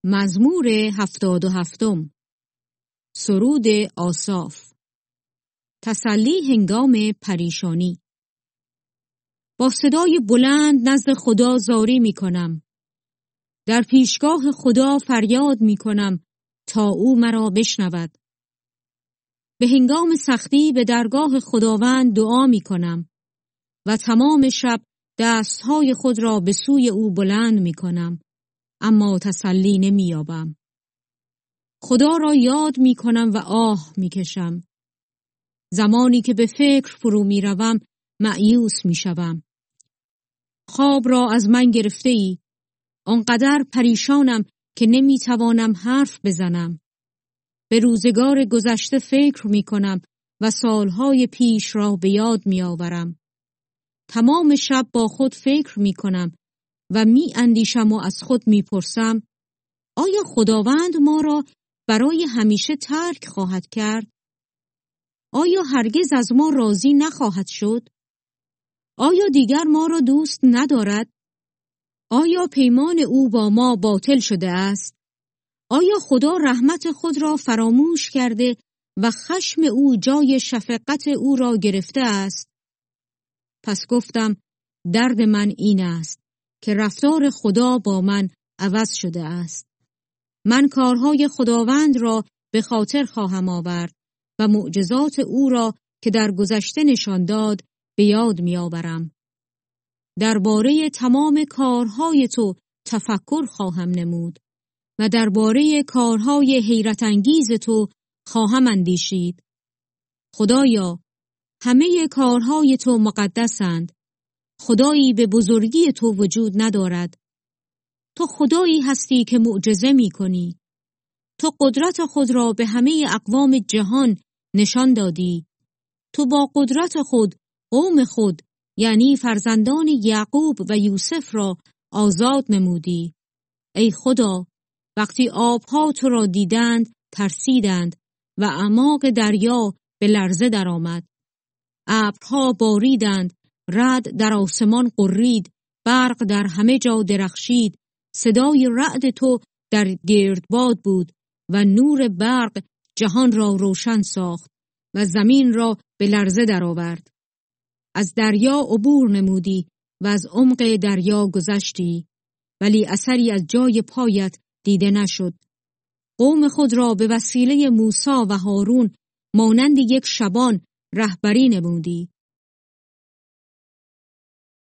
مزمور 77. سرود آساف. تسلی هنگام پریشانی. با صدای بلند نزد خدا زاری می کنم. در پیشگاه خدا فریاد می کنم تا او مرا بشنود. به هنگام سختی به درگاه خداوند دعا می کنم و تمام شب دستهای خود را به سوی او بلند می کنم، اما تسلی نمی یابم. خدا را یاد می کنم و آه می کشم. زمانی که به فکر فرو می روم مایوس می شوم. خواب را از من گرفته ای. آنقدر پریشانم که نمی توانم حرف بزنم. به روزگار گذشته فکر می کنم و سالهای پیش را به یاد می آورم. تمام شب با خود فکر می کنم و می اندیشم و از خود می پرسم آیا خداوند ما را برای همیشه ترک خواهد کرد؟ آیا هرگز از ما راضی نخواهد شد؟ آیا دیگر ما را دوست ندارد؟ آیا پیمان او با ما باطل شده است؟ آیا خدا رحمت خود را فراموش کرده و خشم او جای شفقت او را گرفته است؟ پس گفتم درد من این است که رفتار خدا با من عوض شده است. من کارهای خداوند را به خاطر خواهم آورد و معجزات او را که در گذشته نشان داد به یاد می آورم. درباره تمام کارهای تو تفکر خواهم نمود و درباره کارهای حیرت انگیز تو خواهم اندیشید. خدایا، همه کارهای تو مقدسند. خدایی به بزرگی تو وجود ندارد. تو خدایی هستی که معجزه می کنی. تو قدرت خود را به همه اقوام جهان نشان دادی. تو با قدرت خود قوم خود یعنی فرزندان یعقوب و یوسف را آزاد نمودی. ای خدا، وقتی آبها تو را دیدند ترسیدند و اعماق دریا به لرزه درآمد. ابرها باریدند، رعد در آسمان غرید، برق در همه جا درخشید، صدای رعد تو در گردباد بود و نور برق جهان را روشن ساخت و زمین را به لرزه درآورد. از دریا عبور نمودی و از عمق دریا گذشتی، ولی اثری از جای پایت دیده نشد. قوم خود را به وسیله موسی و هارون مانند یک شبان رهبری نمودی.